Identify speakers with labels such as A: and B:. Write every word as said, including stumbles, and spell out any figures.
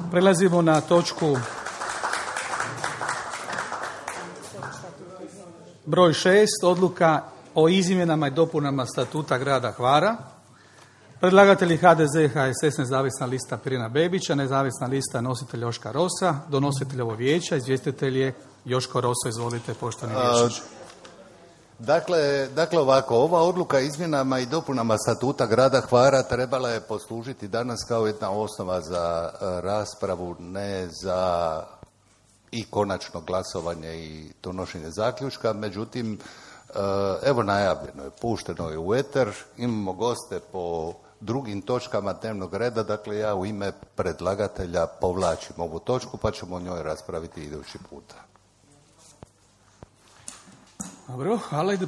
A: Prelazimo na točku broj šest, odluka o izmjenama i dopunama statuta grada Hvara. Predlagatelji H D Z, H S S, nezavisna lista Pirina Bebića, nezavisna lista nositelj Joška Rosa, donositelj ovo vijeća, izvjestitelj je Joško Rosa. Izvolite, poštovani vijećniče.
B: Dakle, dakle ovako, ova odluka izmjenama i dopunama statuta grada Hvara trebala je poslužiti danas kao jedna osnova za raspravu, ne za i konačno glasovanje i donošenje zaključka. Međutim, evo najavljeno je, pušteno je u eter, imamo goste po drugim točkama dnevnog reda, dakle ja u ime predlagatelja povlačim ovu točku pa ćemo o njoj raspraviti idući puta.
A: Dobro, hvala.